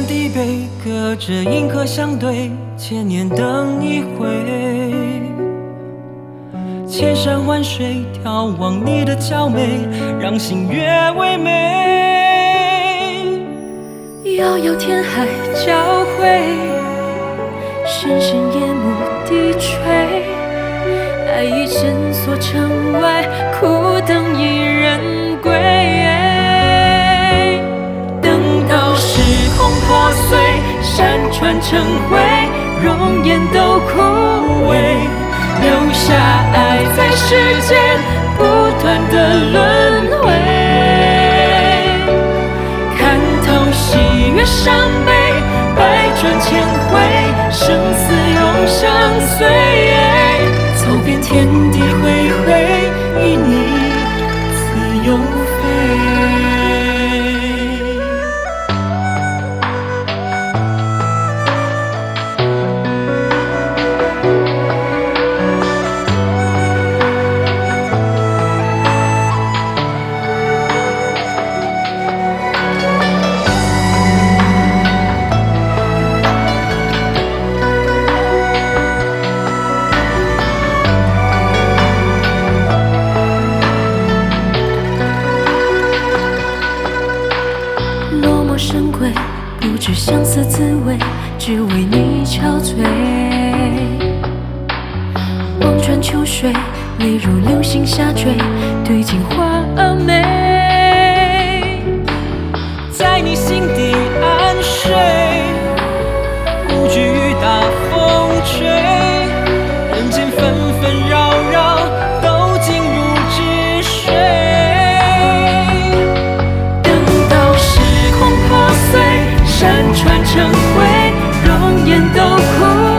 地北，隔着银河相对，千年等一回。千山万水，眺望你的娇美，让心越为美。 遥遥天海交汇，深深夜幕低垂，爱已深锁城外，苦等一人归。等到时空破碎，山川成灰，容颜都枯萎，留下爱在世间不断的轮回。看透喜悦伤悲，百转千回，生死永相随。走遍天地恢恢，与你自由飞。深闺，不知相思滋味，只为你憔悴。望穿秋水，泪如流星下坠，对镜花眉。 在你心底安睡，无惧雨打风吹，人间纷纷扰扰，都尽入止水。 山川成灰，容颜都枯